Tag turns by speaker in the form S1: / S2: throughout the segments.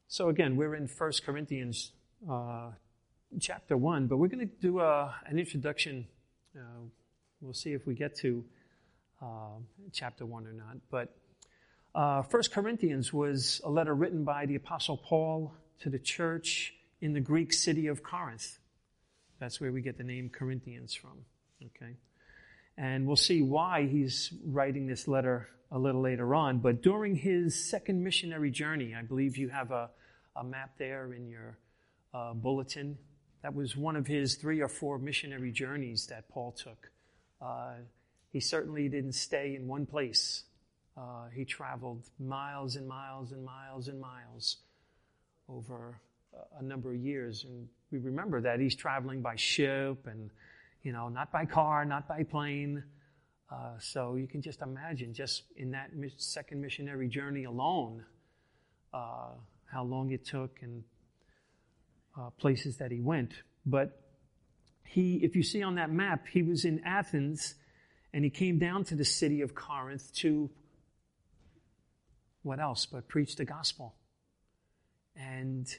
S1: So again, we're in 1 Corinthians chapter 1, but we're going to do an introduction. We'll see if we get to chapter 1 or not. But 1 Corinthians was a letter written by the Apostle Paul to the church in the Greek city of Corinth. That's where we get the name Corinthians from. Okay, and we'll see why he's writing this letter a little later on. But during his second missionary journey, I believe you have a map there in your bulletin. That was one of his 3 or 4 missionary journeys that Paul took. He certainly didn't stay in one place. He traveled miles and miles and miles and miles over a number of years. And we remember that he's traveling by ship and, not by car, not by plane. So you can just imagine, just in that second missionary journey alone, how long it took and places that he went. But if you see on that map, he was in Athens and he came down to the city of Corinth to, what else but preach the gospel. And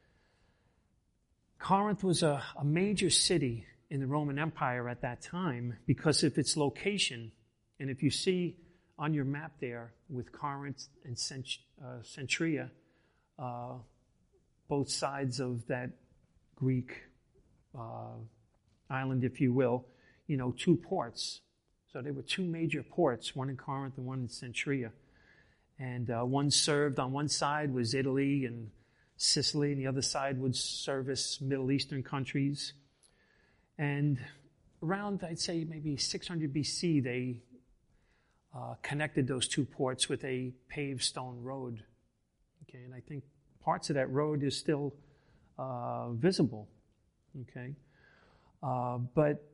S1: Corinth was a major city in the Roman Empire at that time because of its location. And if you see on your map there with Corinth and Centuria, both sides of that Greek island, if you will, 2 ports. So there were 2 major ports, one in Corinth and one in Centuria. And one served on one side was Italy and Sicily, and the other side would service Middle Eastern countries. And around, I'd say, maybe 600 BC, they connected those 2 ports with a paved stone road. Okay, and I think parts of that road is still visible. Okay, but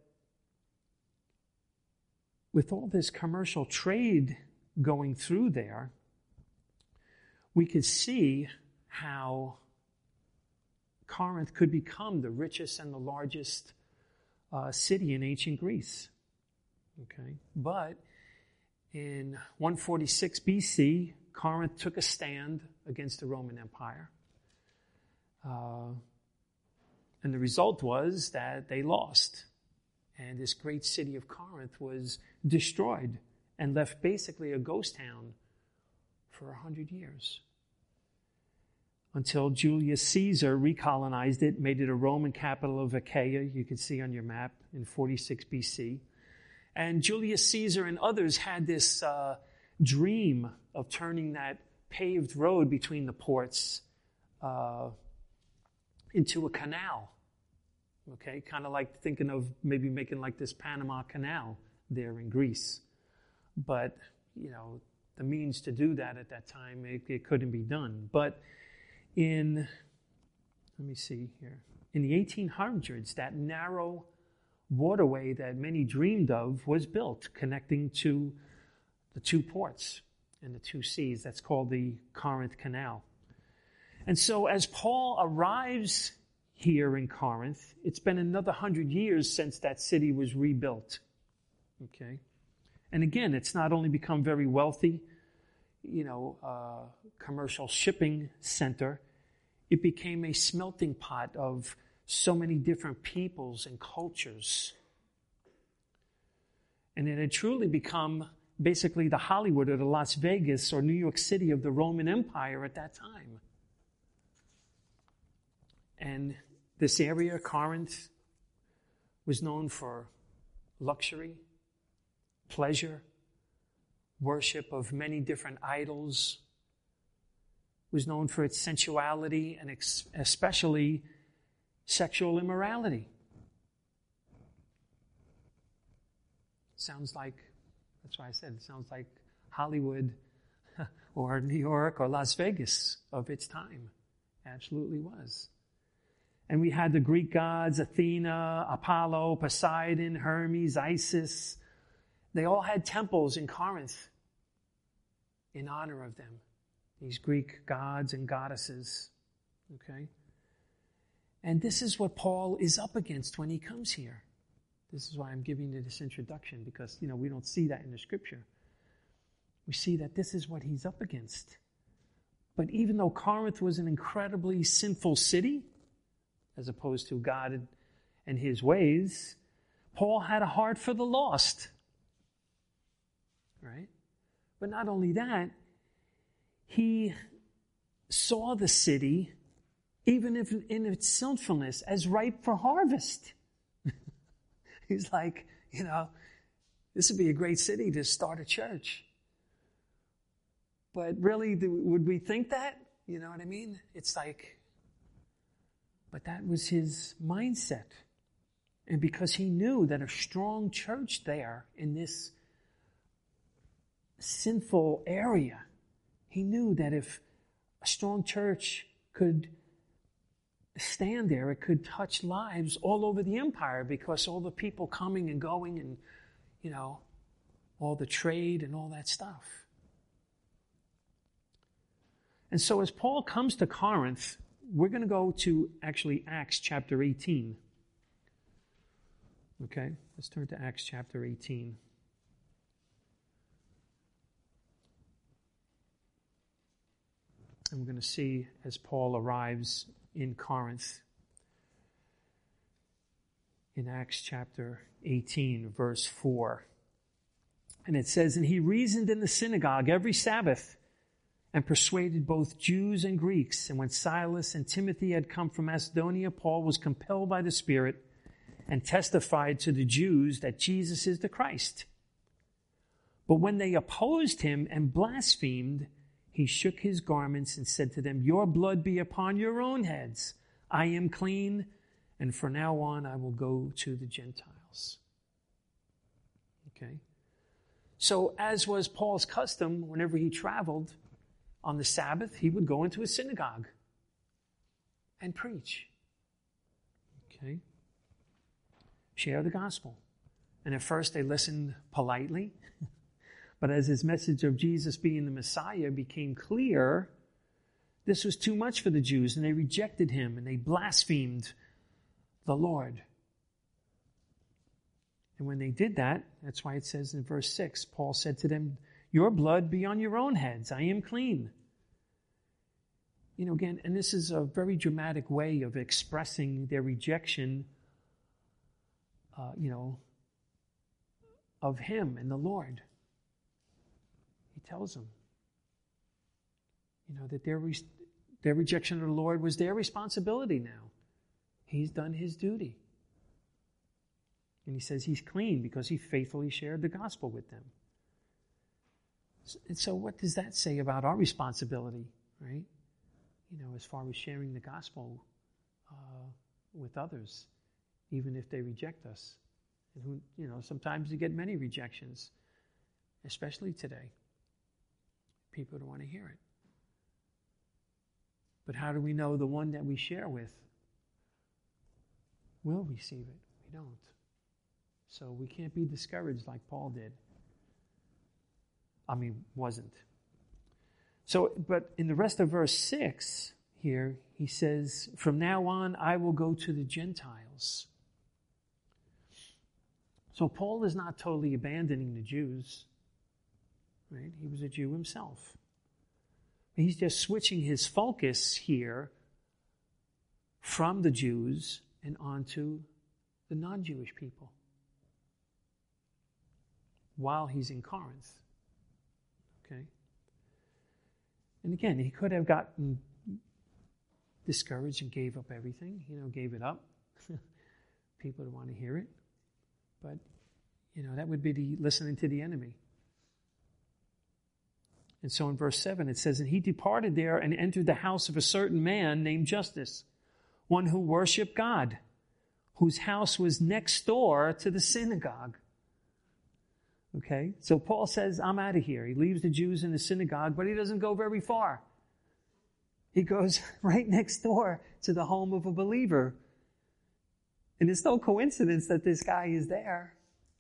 S1: with all this commercial trade going through there, we could see how Corinth could become the richest and the largest city in ancient Greece. Okay, but in 146 BC, Corinth took a stand against the Roman Empire. And the result was that they lost. And this great city of Corinth was destroyed and left basically a ghost town for 100 years. Until Julius Caesar recolonized it, made it a Roman capital of Achaia, you can see on your map, in 46 BC. And Julius Caesar and others had this dream of turning that paved road between the ports into a canal. Okay, kind of like thinking of maybe making like this Panama Canal there in Greece. But, the means to do that at that time, it couldn't be done. But in the 1800s, that narrow waterway that many dreamed of was built, connecting to the 2 ports and the 2 seas. That's called the Corinth Canal. And so as Paul arrives here in Corinth, it's been another 100 years since that city was rebuilt. Okay? And again, it's not only become very wealthy, commercial shipping center, it became a smelting pot of so many different peoples and cultures. And it had truly become basically the Hollywood or the Las Vegas or New York City of the Roman Empire at that time. And this area, Corinth, was known for luxury, pleasure, worship of many different idols, was known for its sensuality and especially sexual immorality. Sounds like, that's why I said, it sounds like Hollywood or New York or Las Vegas of its time. Absolutely was. And we had the Greek gods, Athena, Apollo, Poseidon, Hermes, Isis. They all had temples in Corinth in honor of them, these Greek gods and goddesses. Okay? And this is what Paul is up against when he comes here. This is why I'm giving you this introduction, because, we don't see that in the scripture. We see that this is what he's up against. But even though Corinth was an incredibly sinful city, as opposed to God and his ways, Paul had a heart for the lost. Right? But not only that, he saw the city, even if in its sinfulness, as ripe for harvest. He's like, this would be a great city to start a church. But really, would we think that? You know what I mean? It's like, but that was his mindset. And because he knew that a strong church there in this sinful area, he knew that if a strong church could stand there, it could touch lives all over the empire, because all the people coming and going and, all the trade and all that stuff. And so as Paul comes to Corinth, we're going to go to actually Acts chapter 18. Okay, let's turn to Acts chapter 18. And we're going to see as Paul arrives in Corinth in Acts chapter 18, verse 4. And it says, "And he reasoned in the synagogue every Sabbath and persuaded both Jews and Greeks. And when Silas and Timothy had come from Macedonia, Paul was compelled by the Spirit and testified to the Jews that Jesus is the Christ. But when they opposed him and blasphemed, he shook his garments and said to them, 'Your blood be upon your own heads. I am clean, and from now on I will go to the Gentiles.'" Okay? So as was Paul's custom, whenever he traveled on the Sabbath, he would go into a synagogue and preach. Okay? Share the gospel. And at first they listened politely. But as his message of Jesus being the Messiah became clear, this was too much for the Jews, and they rejected him, and they blasphemed the Lord. And when they did that, that's why it says in verse 6, Paul said to them, "Your blood be on your own heads. I am clean." Again, and this is a very dramatic way of expressing their rejection, of him and the Lord. He tells them, that their rejection of the Lord was their responsibility now. He's done his duty. And he says he's clean because he faithfully shared the gospel with them. And so what does that say about our responsibility, right? As far as sharing the gospel with others, even if they reject us. And sometimes you get many rejections, especially today. People don't want to hear it. But how do we know the one that we share with will receive it? We don't. So we can't be discouraged like Paul did. Wasn't. So, but in the rest of verse 6 here, he says, "From now on, I will go to the Gentiles." So Paul is not totally abandoning the Jews. Right? He was a Jew himself. He's just switching his focus here from the Jews and onto the non-Jewish people while he's in Corinth. Okay? And again, he could have gotten discouraged and gave up everything, gave it up. People don't want to hear it. But, that would be listening to the enemy. And so in verse 7 it says, "And he departed there and entered the house of a certain man named Justus, one who worshiped God, whose house was next door to the synagogue." Okay? So Paul says, "I'm out of here." He leaves the Jews in the synagogue, but he doesn't go very far. He goes right next door to the home of a believer. And it's no coincidence that this guy is there.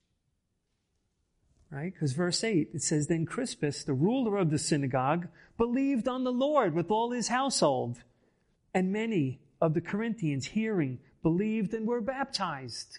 S1: Right? Because verse 8, it says, "Then Crispus, the ruler of the synagogue, believed on the Lord with all his household. And many of the Corinthians, hearing, believed and were baptized."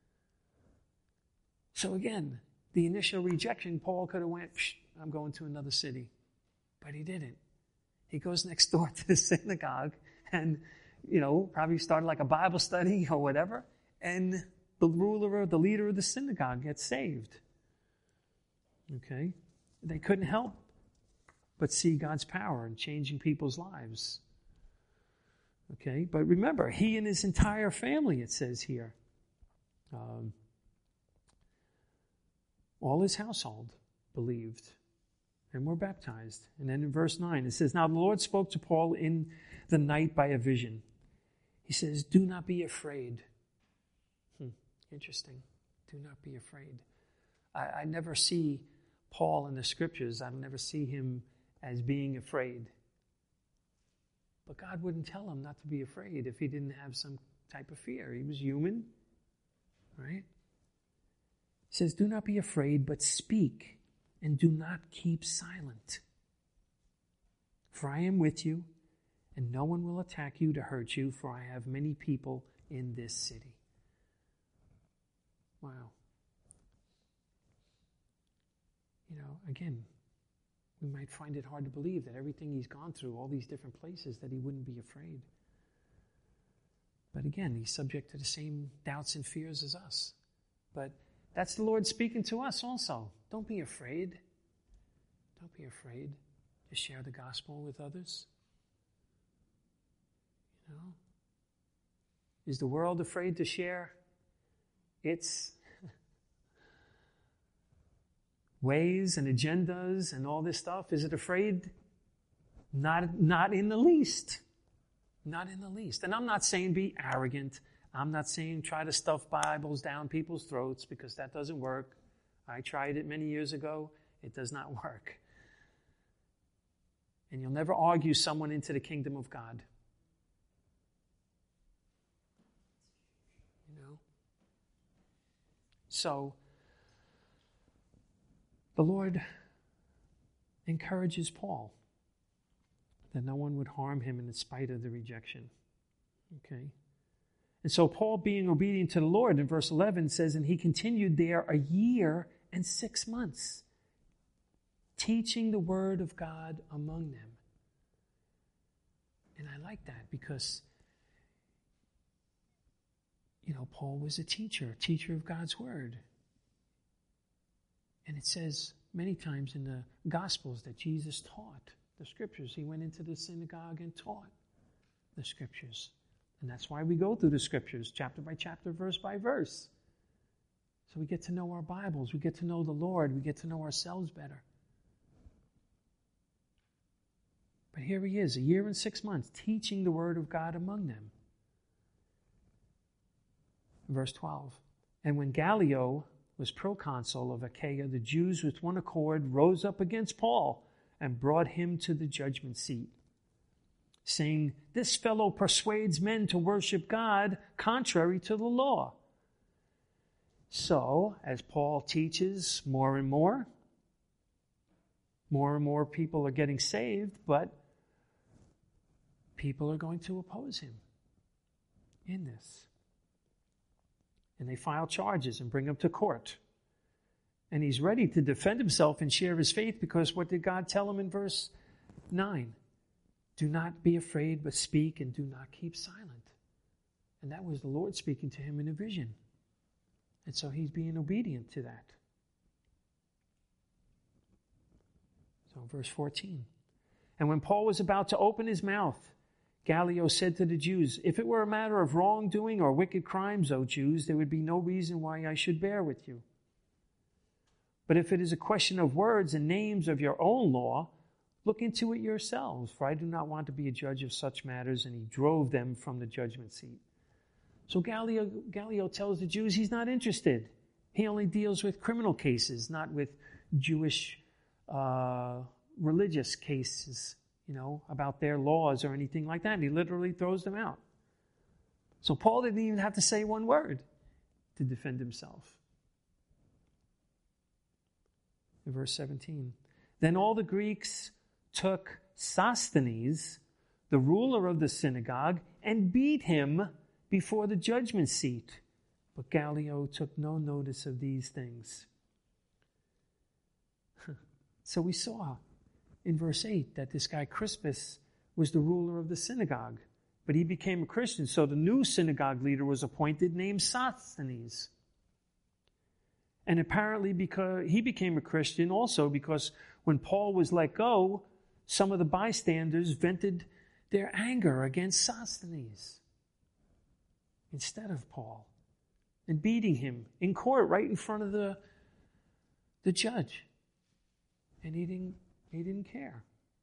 S1: So again, the initial rejection, Paul could have went, "I'm going to another city." But he didn't. He goes next door to the synagogue and, probably started like a Bible study or whatever. And the leader of the synagogue gets saved. Okay? They couldn't help but see God's power in changing people's lives. Okay? But remember, he and his entire family, it says here, all his household believed and were baptized. And then in verse 9, it says, "Now the Lord spoke to Paul in the night by a vision." He says, "Do not be afraid." Interesting. Do not be afraid. I never see Paul in the scriptures. I never see him as being afraid. But God wouldn't tell him not to be afraid if he didn't have some type of fear. He was human, right? He says, "Do not be afraid, but speak, and do not keep silent. For I am with you, and no one will attack you to hurt you, for I have many people in this city." Wow. Again, we might find it hard to believe that everything he's gone through, all these different places, that he wouldn't be afraid. But again, he's subject to the same doubts and fears as us. But that's the Lord speaking to us also. Don't be afraid. Don't be afraid to share the gospel with others. Is the world afraid to share its ways and agendas and all this stuff? Is it afraid? Not in the least. Not in the least. And I'm not saying be arrogant. I'm not saying try to stuff Bibles down people's throats, because that doesn't work. I tried it many years ago. It does not work. And you'll never argue someone into the kingdom of God. So, the Lord encourages Paul that no one would harm him in spite of the rejection. Okay? And so Paul, being obedient to the Lord, in verse 11 says, "And he continued there 1 year and 6 months, teaching the word of God among them." And I like that because, Paul was a teacher of God's word. And it says many times in the Gospels that Jesus taught the Scriptures. He went into the synagogue and taught the Scriptures. And that's why we go through the Scriptures, chapter by chapter, verse by verse. So we get to know our Bibles. We get to know the Lord. We get to know ourselves better. But here he is, 1 year and 6 months, teaching the word of God among them. Verse 12, "And when Gallio was proconsul of Achaia, the Jews with one accord rose up against Paul and brought him to the judgment seat, saying, 'This fellow persuades men to worship God contrary to the law.' So, as Paul teaches more and more people are getting saved, but people are going to oppose him in this. And they file charges and bring him to court. And he's ready to defend himself and share his faith, because what did God tell him in verse 9? "Do not be afraid, but speak, and do not keep silent." And that was the Lord speaking to him in a vision. And so he's being obedient to that. So verse 14. "And when Paul was about to open his mouth, Gallio said to the Jews, 'If it were a matter of wrongdoing or wicked crimes, O Jews, there would be no reason why I should bear with you. But if it is a question of words and names of your own law, look into it yourselves, for I do not want to be a judge of such matters.' And he drove them from the judgment seat." So Gallio tells the Jews he's not interested. He only deals with criminal cases, not with Jewish religious cases, about their laws or anything like that. And he literally throws them out. So Paul didn't even have to say one word to defend himself. In verse 17, "Then all the Greeks took Sosthenes, the ruler of the synagogue, and beat him before the judgment seat. But Gallio took no notice of these things." So we saw in verse 8 that this guy Crispus was the ruler of the synagogue. But he became a Christian, so the new synagogue leader was appointed named Sosthenes. And apparently because he became a Christian also because when Paul was let go, some of the bystanders vented their anger against Sosthenes instead of Paul and beating him in court right in front of the judge. And he didn't care.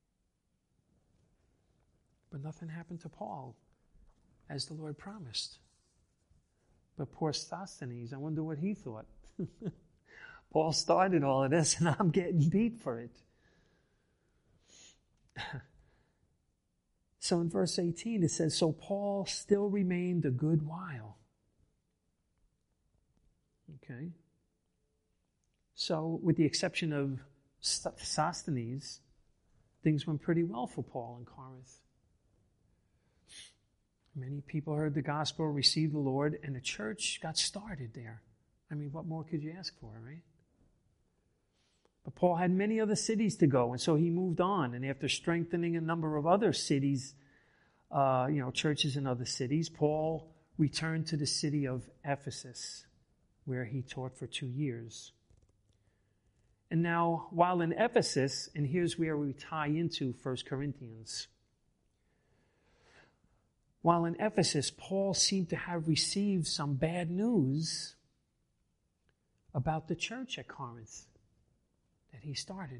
S1: But nothing happened to Paul as the Lord promised. But poor Sosthenes, I wonder what he thought. Paul started all of this and I'm getting beat for it. So in verse 18 it says, so Paul still remained a good while. Okay. So with the exception of Sosthenes, things went pretty well for Paul in Corinth. Many people heard the gospel, received the Lord, and the church got started there. I mean, what more could you ask for, right? But Paul had many other cities to go, and so he moved on. And after strengthening a number of other cities, churches in other cities, Paul returned to the city of Ephesus, where he taught for 2 years. And now, while in Ephesus, and here's where we tie into 1 Corinthians. While in Ephesus, Paul seemed to have received some bad news about the church at Corinth that he started.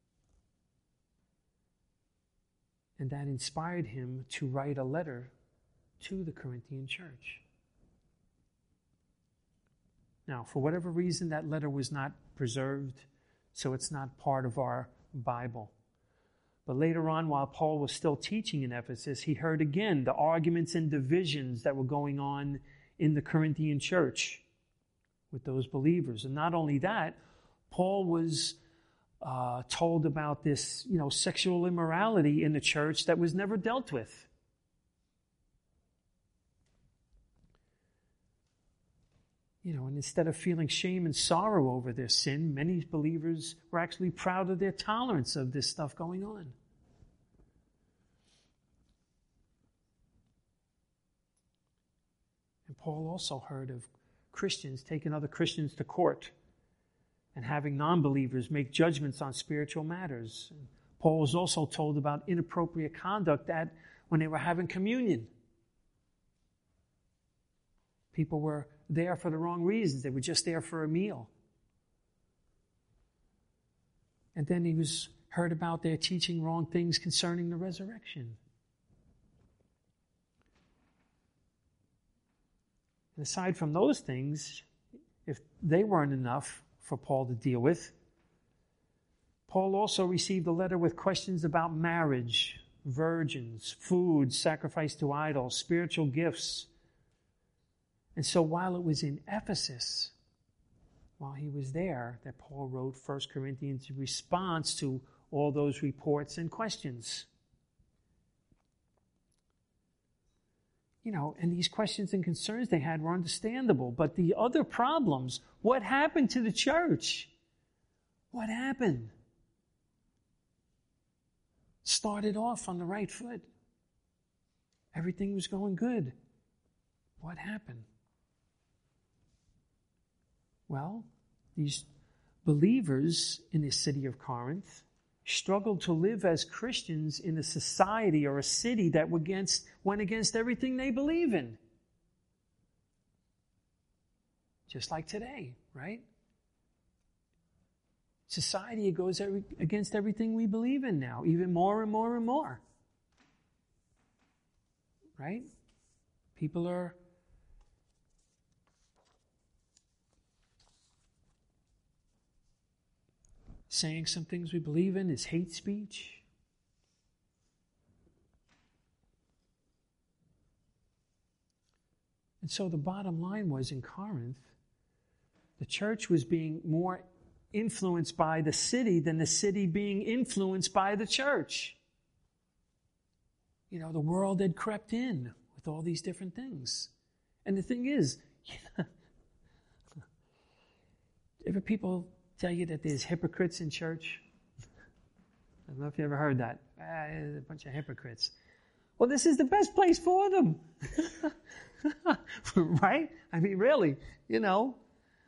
S1: And that inspired him to write a letter to the Corinthian church. Now, for whatever reason, that letter was not preserved, so it's not part of our Bible. But later on, while Paul was still teaching in Ephesus, he heard again the arguments and divisions that were going on in the Corinthian church with those believers. And not only that, Paul was told about this, sexual immorality in the church that was never dealt with. And instead of feeling shame and sorrow over their sin, many believers were actually proud of their tolerance of this stuff going on. And Paul also heard of Christians taking other Christians to court and having non-believers make judgments on spiritual matters. And Paul was also told about inappropriate conduct when they were having communion. People were there for the wrong reasons. They were just there for a meal. And then he heard about their teaching wrong things concerning the resurrection. And aside from those things, if they weren't enough for Paul to deal with, Paul also received a letter with questions about marriage, virgins, food, sacrifice to idols, spiritual gifts. And so while it was in Ephesus, while he was there, that Paul wrote 1 Corinthians in response to all those reports and questions. And these questions and concerns they had were understandable. But the other problems, what happened to the church? What happened? Started off on the right foot. Everything was going good. What happened? Well, these believers in the city of Corinth struggled to live as Christians in a society or a city that went against everything they believe in. Just like today, right? Society goes against everything we believe in now, even more and more and more. Right? People are saying some things we believe in is hate speech. And so the bottom line was in Corinth, the church was being more influenced by the city than the city being influenced by the church. The world had crept in with all these different things. And the thing is, ever people tell you that there's hypocrites in church? I don't know if you ever heard that. A bunch of hypocrites. Well, this is the best place for them. Right? I mean, really, you know.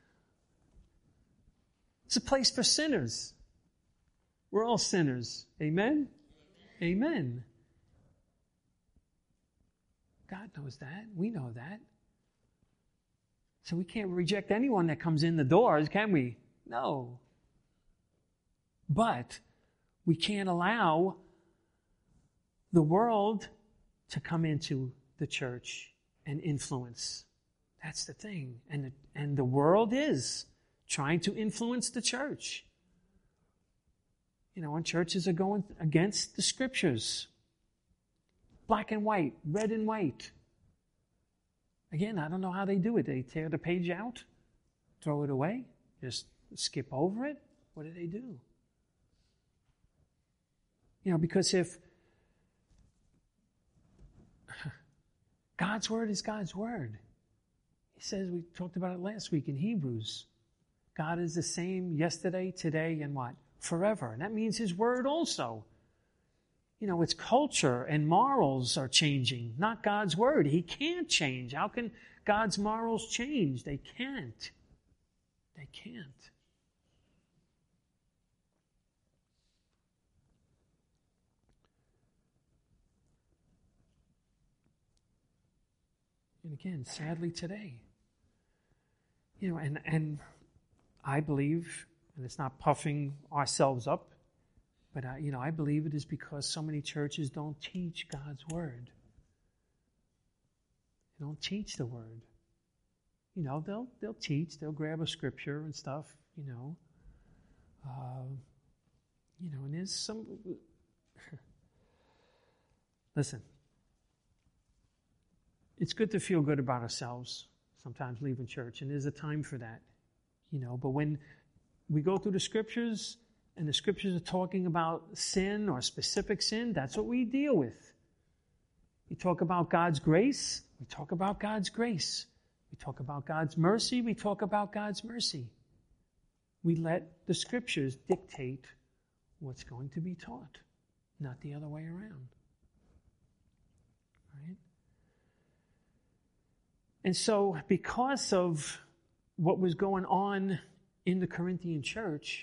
S1: It's a place for sinners. We're all sinners. Amen? Amen. God knows that. We know that. So we can't reject anyone that comes in the doors, can we? No. But we can't allow the world to come into the church and influence. That's the thing. And the world is trying to influence the church. You know, when churches are going against the scriptures. Black and white, red and white. Again, I don't know how they do it. They tear the page out, throw it away, just skip over it. What do they do? You know, because if God's word is God's word. He says, we talked about it last week in Hebrews. God is the same yesterday, today, and what? Forever. And that means His word also. You know, it's culture and morals are changing, not God's word. He can't change. How can God's morals change? They can't. They can't. And again, sadly today, you know, and I believe, and it's not puffing ourselves up, but I believe it is because so many churches don't teach God's word. They don't teach the word. You know, they'll teach, they'll grab a scripture and stuff, and there's some. Listen, it's good to feel good about ourselves. Sometimes leaving church, and there's a time for that, But when we go through the scriptures, and the scriptures are talking about sin or specific sin, that's what we deal with. We talk about God's grace, we talk about God's grace. We talk about God's mercy, we talk about God's mercy. We let the scriptures dictate what's going to be taught, not the other way around. Right? And so, because of what was going on in the Corinthian church,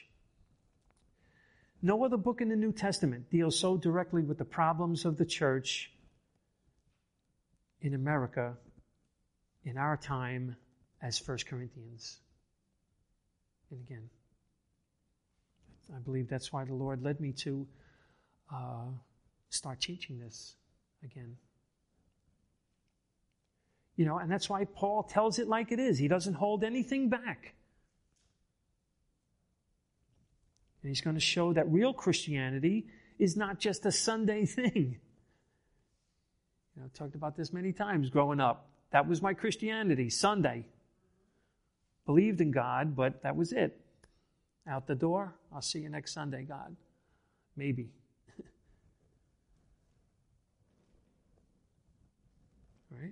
S1: no other book in the New Testament deals so directly with the problems of the church in America in our time as 1 Corinthians. And again, I believe that's why the Lord led me to start teaching this again. And that's why Paul tells it like it is. He doesn't hold anything back. And he's going to show that real Christianity is not just a Sunday thing. I've talked about this many times growing up. That was my Christianity, Sunday. Believed in God, but that was it. Out the door, I'll see you next Sunday, God. Maybe. Right?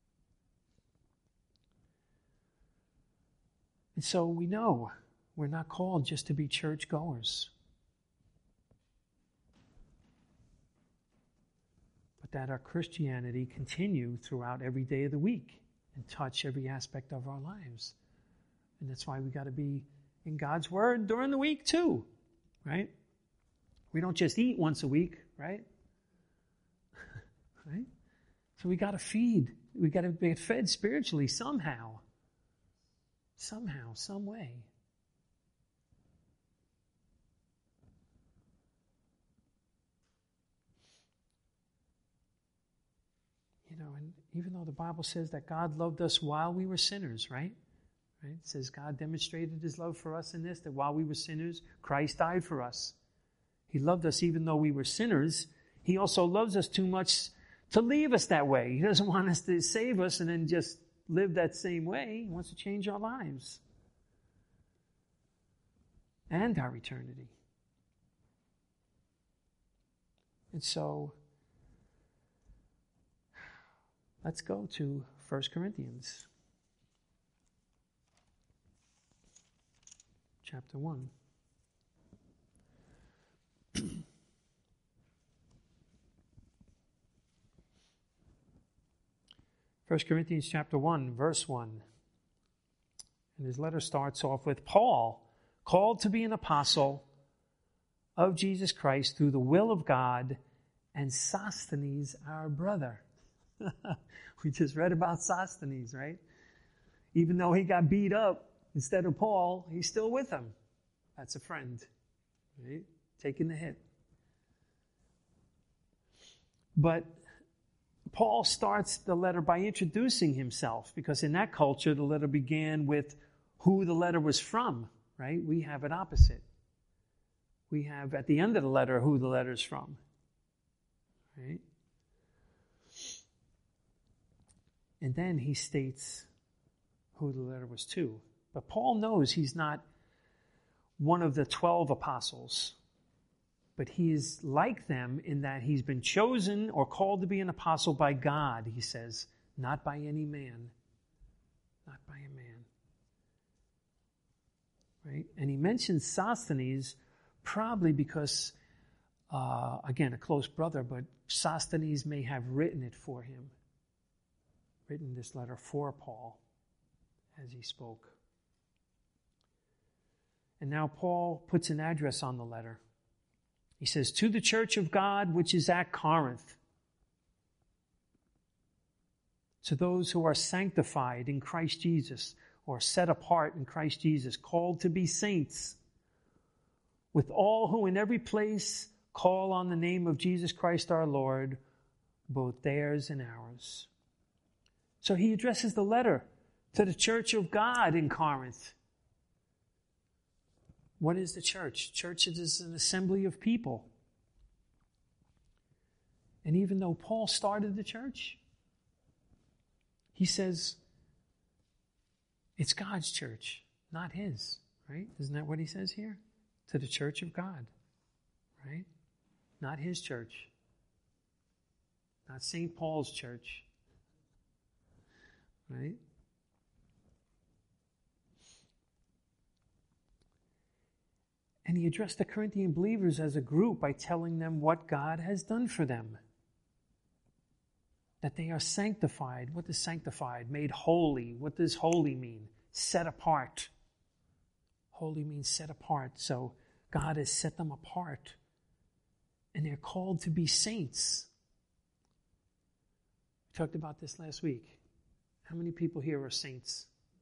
S1: And so we know we're not called just to be churchgoers, but that our Christianity continue throughout every day of the week and touch every aspect of our lives. And that's why we got to be in God's Word during the week too, right? We don't just eat once a week, right? Right? So we got to feed. We got to be fed spiritually somehow. Somehow, some way. And even though the Bible says that God loved us while we were sinners, right? It says God demonstrated His love for us in this, that while we were sinners, Christ died for us. He loved us even though we were sinners. He also loves us too much to leave us that way. He doesn't want us to save us and then just live that same way. He wants to change our lives and our eternity. And so, let's go to 1 Corinthians chapter 1. 1 Corinthians chapter 1, verse 1. And his letter starts off with, Paul, called to be an apostle of Jesus Christ through the will of God, and Sosthenes, our brother. We just read about Sosthenes, right? Even though he got beat up instead of Paul, he's still with him. That's a friend, right? Taking the hit. But Paul starts the letter by introducing himself, because in that culture, the letter began with who the letter was from, right? We have it opposite. We have at the end of the letter who the letter is from, right? And then he states who the letter was to. But Paul knows he's not one of the 12 apostles, but he is like them in that he's been chosen or called to be an apostle by God, he says, not by any man. Not by a man. Right? And he mentions Sosthenes probably because, again, a close brother, but Sosthenes may have written it for him. Written this letter for Paul as he spoke. And now Paul puts an address on the letter. He says, to the church of God which is at Corinth, to those who are sanctified in Christ Jesus, or set apart in Christ Jesus, called to be saints, with all who in every place call on the name of Jesus Christ our Lord, both theirs and ours. So he addresses the letter to the church of God in Corinth. What is the church? Church is an assembly of people. And even though Paul started the church, he says it's God's church, not his, right? Isn't that what he says here? To the church of God, right? Not his church. Not St. Paul's church, right? And he addressed the Corinthian believers as a group by telling them what God has done for them. That they are sanctified. What is sanctified? Made holy. What does holy mean? Set apart. Holy means set apart. So God has set them apart. And they're called to be saints. We talked about this last week. How many people here are saints?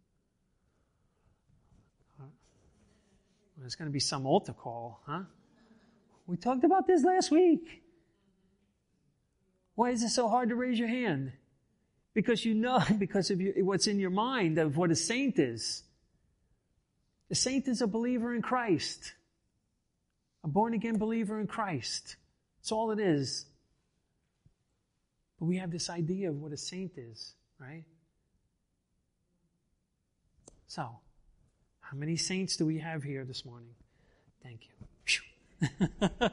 S1: There's going to be some altar call, huh? We talked about this last week. Why is it so hard to raise your hand? Because you know, because of what's in your mind of what a saint is. A saint is a believer in Christ. A born-again believer in Christ. That's all it is. But we have this idea of what a saint is, right? So, how many saints do we have here this morning? Thank you.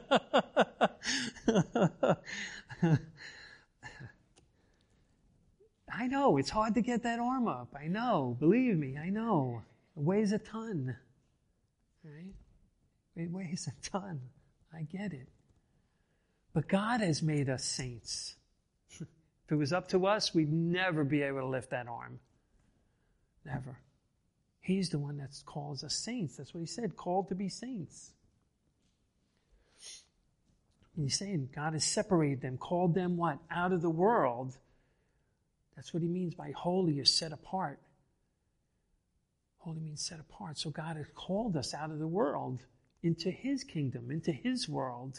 S1: I know, it's hard to get that arm up. I know, believe me, I know. It weighs a ton. Right? It weighs a ton. I get it. But God has made us saints. If it was up to us, we'd never be able to lift that arm. Never. He's the one that calls us saints. That's what he said, called to be saints. And he's saying God has separated them, called them what? Out of the world. That's what he means by holy is set apart. Holy means set apart. So God has called us out of the world into his kingdom, into his world.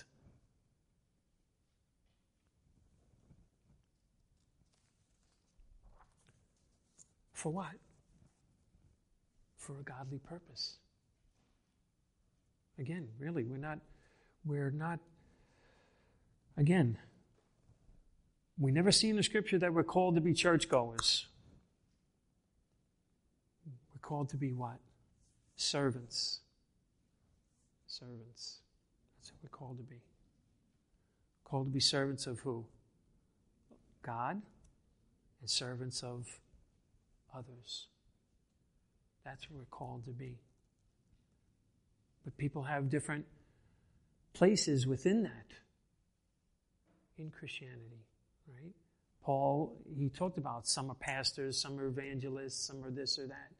S1: For what? For a godly purpose. Again, really, we're not, again, we never see in the scripture that we're called to be churchgoers. We're called to be what? Servants. Servants. That's what we're called to be. Called to be servants of who? God, and servants of others. That's what we're called to be. But people have different places within that in Christianity, right? Paul, he talked about some are pastors, some are evangelists, some are this or that.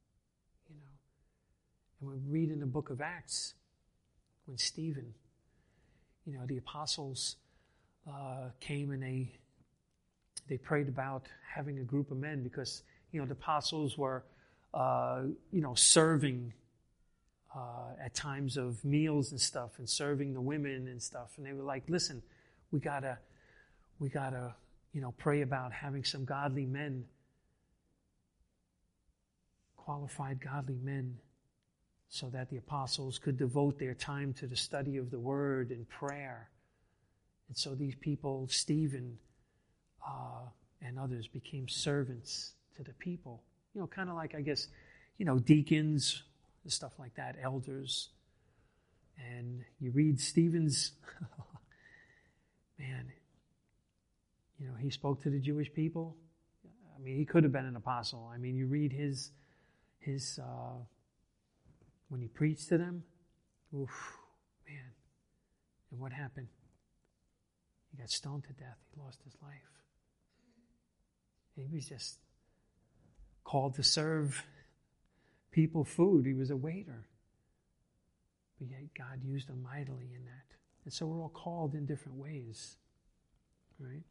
S1: And we read in the book of Acts, when Stephen, the apostles came and they prayed about having a group of men because, the apostles were, serving at times of meals and stuff and serving the women and stuff. And they were like, listen, we gotta, pray about having some godly men, qualified godly men, so that the apostles could devote their time to the study of the word and prayer. And so these people, Stephen and others, became servants to the people. Kind of like, I guess, deacons and stuff like that, elders. And you read Stephen's, man, he spoke to the Jewish people. I mean, he could have been an apostle. I mean, you read his when he preached to them, oof, man. And what happened? He got stoned to death. He lost his life. And he was just called to serve people food. He was a waiter. But yet God used him mightily in that. And so we're all called in different ways. Right?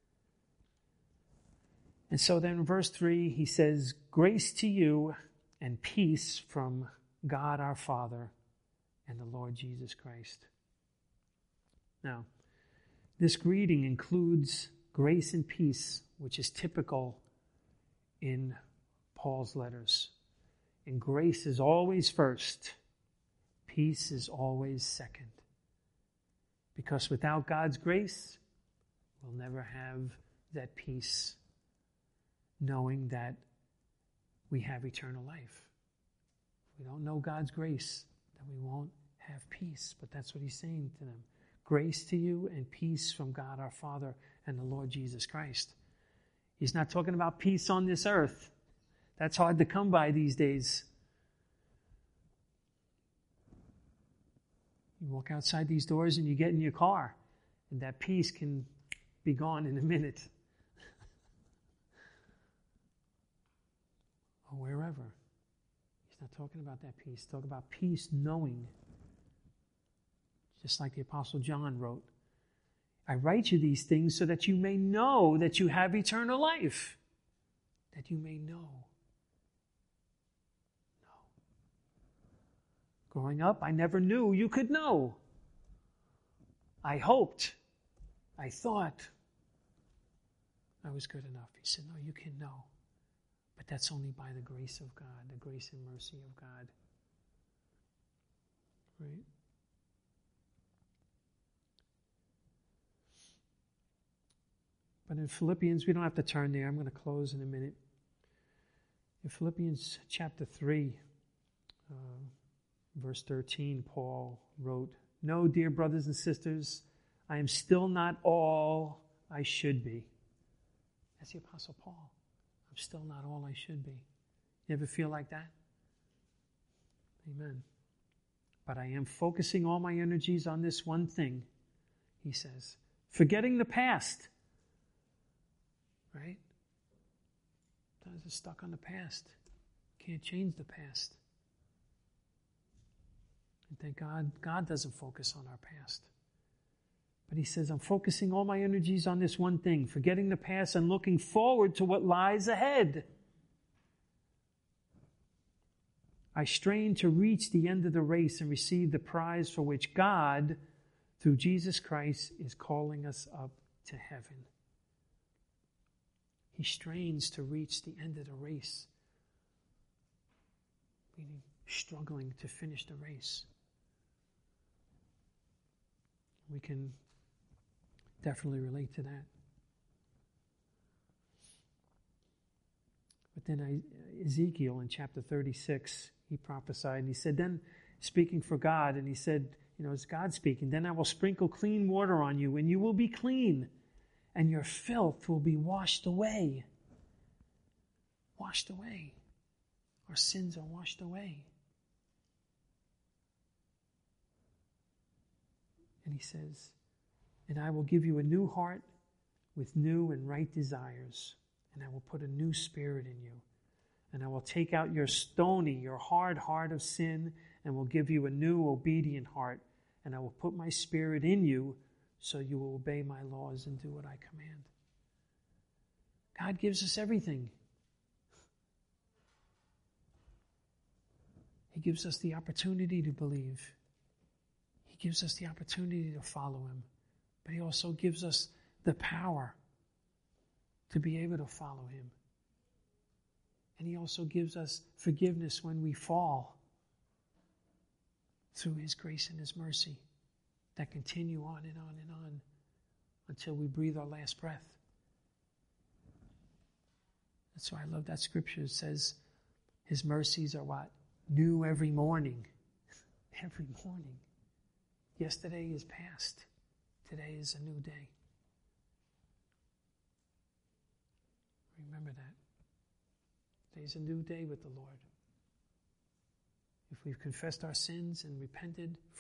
S1: And so then in verse 3, he says, grace to you and peace from God our Father and the Lord Jesus Christ. Now, this greeting includes grace and peace, which is typical in Paul's letters. And grace is always first. Peace is always second. Because without God's grace, we'll never have that peace, knowing that we have eternal life. If we don't know God's grace, then we won't have peace. But that's what he's saying to them. Grace to you and peace from God our Father and the Lord Jesus Christ. He's not talking about peace on this earth. That's hard to come by these days. You walk outside these doors and you get in your car, and that peace can be gone in a minute. Or wherever. He's not talking about that peace. He's talking about peace knowing. Just like the Apostle John wrote, I write you these things so that you may know that you have eternal life. That you may know. Growing up, I never knew you could know. I hoped, I thought I was good enough. He said, no, you can know. But that's only by the grace of God, the grace and mercy of God. Right? But in Philippians, we don't have to turn there. I'm going to close in a minute. In Philippians chapter 3, verse 13, Paul wrote, no, dear brothers and sisters, I am still not all I should be. That's the Apostle Paul. I'm still not all I should be. You ever feel like that? Amen. But I am focusing all my energies on this one thing, he says. Forgetting the past. Right? Sometimes we're stuck on the past. Can't change the past. And thank God, God doesn't focus on our past. But he says, I'm focusing all my energies on this one thing, forgetting the past and looking forward to what lies ahead. I strain to reach the end of the race and receive the prize for which God, through Jesus Christ, is calling us up to heaven. He strains to reach the end of the race, meaning struggling to finish the race. We can definitely relate to that. But then Ezekiel in chapter 36, he prophesied and he said, then speaking for God, and he said, it's God speaking, then I will sprinkle clean water on you and you will be clean and your filth will be washed away. Washed away. Our sins are washed away. And he says, and I will give you a new heart with new and right desires, and I will put a new spirit in you. And I will take out your stony, your hard heart of sin, and will give you a new obedient heart. And I will put my spirit in you, so you will obey my laws and do what I command. God gives us everything. He gives us the opportunity to believe. He gives us the opportunity to follow him. But he also gives us the power to be able to follow him. And he also gives us forgiveness when we fall through his grace and his mercy that continue on and on and on until we breathe our last breath. That's why I love that scripture. It says his mercies are what? New every morning. Every morning. Yesterday is past. Today is a new day. Remember that. Today's a new day with the Lord. If we've confessed our sins and repented